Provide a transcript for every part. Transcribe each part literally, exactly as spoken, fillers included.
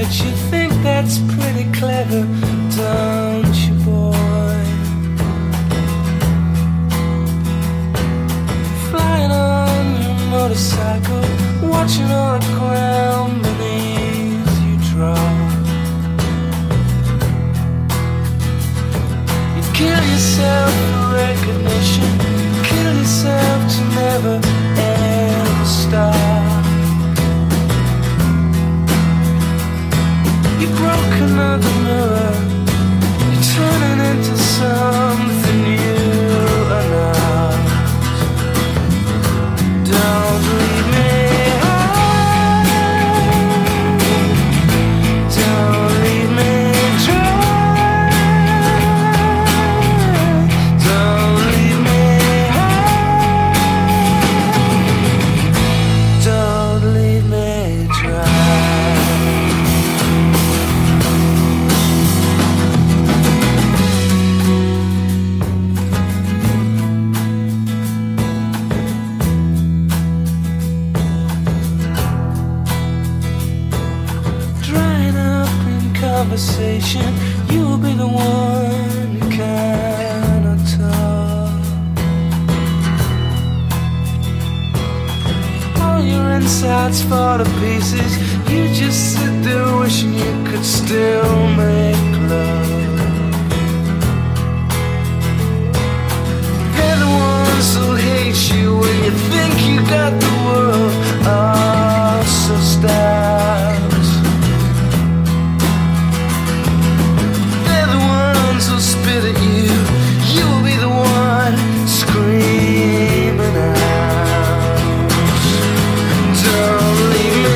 bet you think that's pretty clever, don't you, boy? Flying on your motorcycle, watching all the ground beneath you drop. You kill yourself for recognition, kill yourself to never ever stop. You broke another mirror, you're turning into something you are not. Don't leave me high, don't leave me dry, don't leave me high, don't leave me dry. Conversation, you'll be the one who cannot talk. All your insides fall to pieces, you just sit there wishing you could still make love. They're the ones who hate you when you think you got the world all so stacked. Will spit at you, you will be the one screaming out. Don't leave me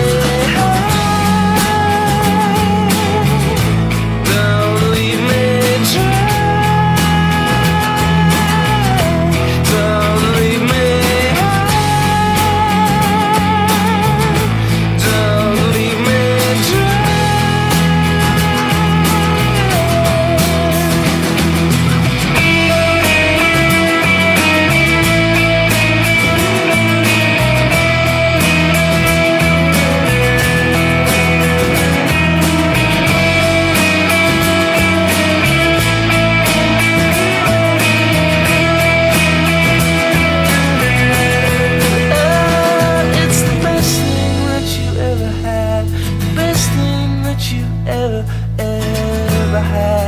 high, don't leave me dry, don't leave me high, don't leave me dry. Ever, ever had.